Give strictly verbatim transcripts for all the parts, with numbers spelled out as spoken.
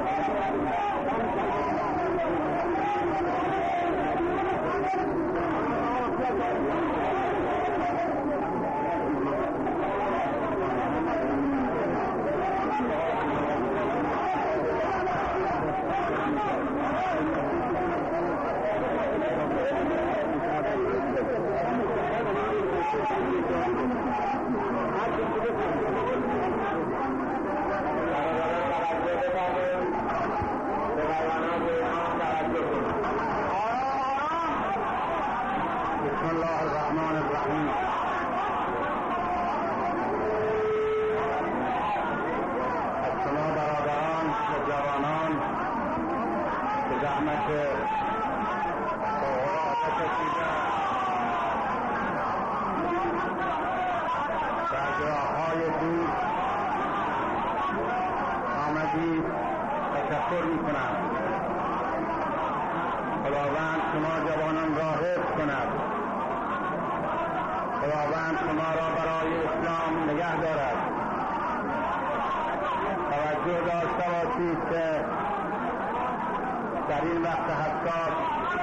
تشکر می کنم. خداوند شما جوانان را حفظ کند. خداوند شما را برای اسلام نگه دارد. توجه داشته باشید که در این وقت حساس،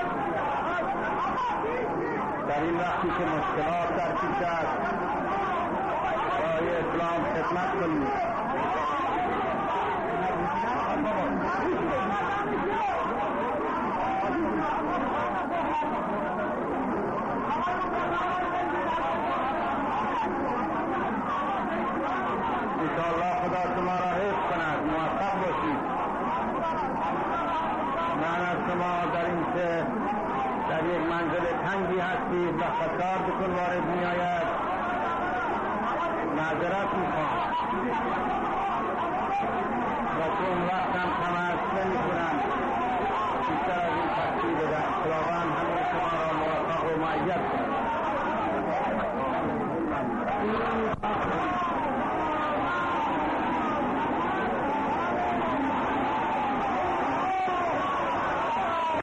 در این وقتی که مشکلات در پیش است، برای اسلام خدمت کنید. انشاءالله خدا شما را حفظ کند. موفق باشید. من از شما در این که در یک منزل تنگی هستید و فسادتون وارد می آید معذرت می خواهم و چون وقت